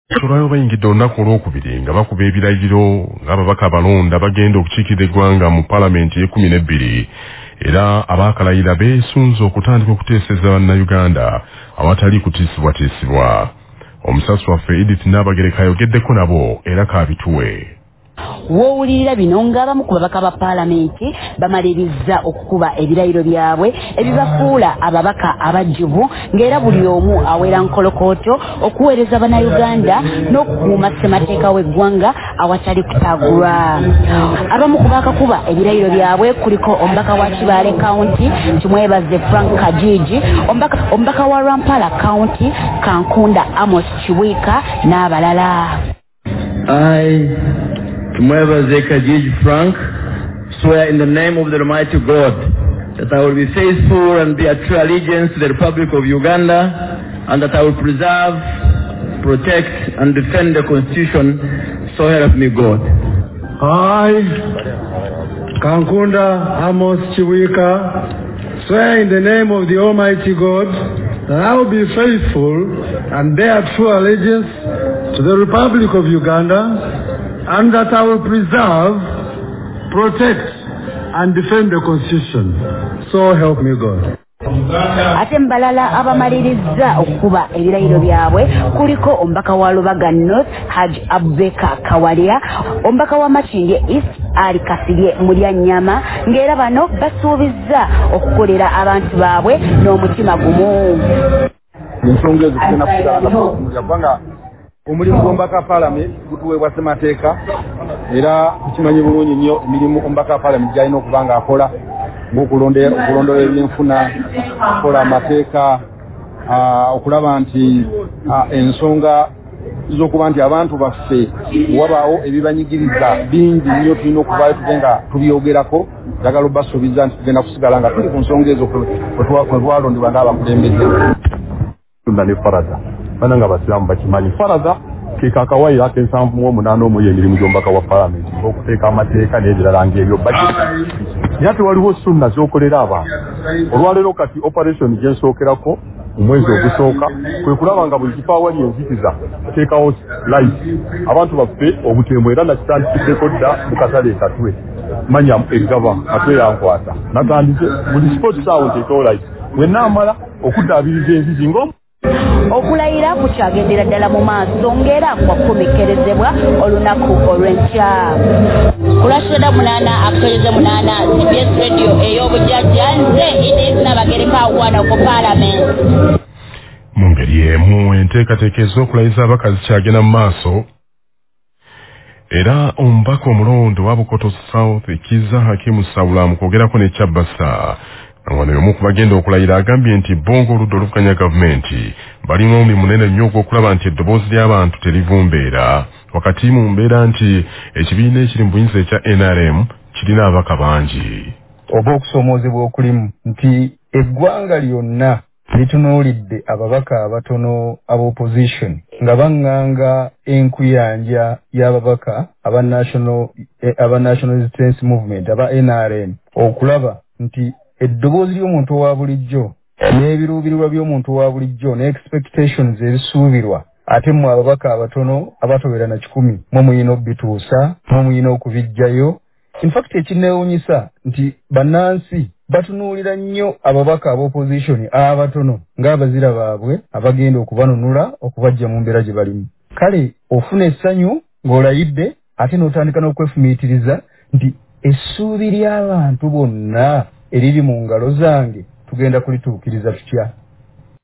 Tulayo bayingidde olunaku olwokubiri nga bakuba ebiragiro ng'ababaka abalonda bagenda okukiikirira eggwanga mu paalamenti y'e12 era abaakalayira beesunze okutandika okuteeseza bannayuganda awatali kutiisibwatiisibwa. Omusasi waffe Edith Nabagereka ayogeddeko nabo era kaabituwe. Wowulirira bino ng'abamu ku babaka ba paalamenti bamaliriza okukuba ebirayiro byabwe ebibafuula ababaka abajjuvu ng'era buli omu awera nkolokooto okuweereza bannayuganda n'okukuuma ssemateeka w'eggwanga awatali kutaagulwa. Abamu ku baakakuba ebirayiro byabwe kuliko omubaka wa Kibaale County tumwebaze Frank Kajiji, omubaka wa Rampala County Kankunda Amos Chiwika n'abalala. Tumwebaze Kajiji Frank, swear in the name of the Almighty God that I will be faithful and bear true allegiance to the Republic of Uganda, and that I will preserve, protect, and defend the Constitution, so help me God. I, Kankunda Amos Chiwika, swear in the name of the Almighty God that I will be faithful and bear true allegiance to the Republic of Uganda, and that I will preserve, protect, and defend the Constitution. So help me God. Ate mbalala abamaliriza okukuba ebirayiro byabwe kuliko omubaka wa Lubaga North Haj Abubeka Kawalia, omubaka wa Makindye East Ali Kasirye Mulyanyama, ng'era bano basuubizza okukolera abantu baabwe n'omutima gumu. Ensonga ezo tugenda kusigala omulimu gw'omubaka paalamenti gutuweebwa ssemateeka era tukimanyi bulungi nnyo emirimu omubaka paalamenti gy'alina okuba ng'akola ng'okulondoola ebyenfuna, okukola amateeka, okulaba nti ensonga z'okuba nti abantu baffe wabaawo ebibanyigiriza bingi nnyo tulina okuvaayo tuge nga tubyogerako. Njagala obasuubiza nti tugenda kusigala nga tuli ku nsonga ezo kwe twalondebwa ng'abakulembeze. Ne Faraza bana nga basiramu bakimanyi Faraza ke kakawayira akensanvu mu 8 emirimu gy'omubaka wa paalamenti okuteeka amateeka n'ebirala ng'ebyo yate waliwo sunna z'okolera abantu. Olwaleero kati operation gyensookerako mu mwezi ogusooka kwe kulaba nga buli kifo awali enzitiza teekawo life abantu baffe obutemu era nakitandikiddeko dda mu katale katwe manya egaba katwe yankwata natandise buli sport saawo nteekawo life bwenaamala okuddaabiriza enzizi okulayira kukyagendera ddala mu maaso ng'era kwakomekerezebwa olunaku olw'enkya. Kulasheda munana akoleze munana CBS Radio ey'obujjajja nze Edith Nabagereka wana ku Parliament. Mu ngeri emu enteekateeka ez'okulayiza abakazi kyagenda mu maaso era omubaka omulondo wa Bukoto South Kiza Hakimu Sawula mu kwogerako ne Kyabasa wano y'omu ku bagenda okulayira agambye nti bongo oludda oluvuganya gavumenti balina omulimu munene nnyo ogw'okulaba nti eddoboozi ly'abantu terivumbeera wakati mu mbeera nti ekibiina ekiri mu buyinza ekya NRM kirina ababaka bangi. Oba okusomoozebwa okulimu nti eggwanga lyonna litunuulidde ababaka abatono ab'opposition nga baŋŋanga enkuyanja y'ababaka aba National Resistance Movement aba NRM okulaba nti eddoboozi ly'omuntu owa bulijjo n'ebiruubirirwa by'omuntu owa bulijjo ne expectations ebisuubirwa ate mu ababaka abatono abatobera na 10 mu muyina obituusa mu muyina okubijjayo. In fact ekineewuunyisa nti bannansi batunuulira nnyo ababaka ab'opposition abatono ng'abazira baabwe abagenda okubanunula okubajja mu mbeera gye balimu. Kale ofuna essanyu ng'olayidde ate n'otandika n'okwefumiitiriza nti essuubi ly'abantu bonna eriri mu ngalo zange tugenda kulituukiriza tutya.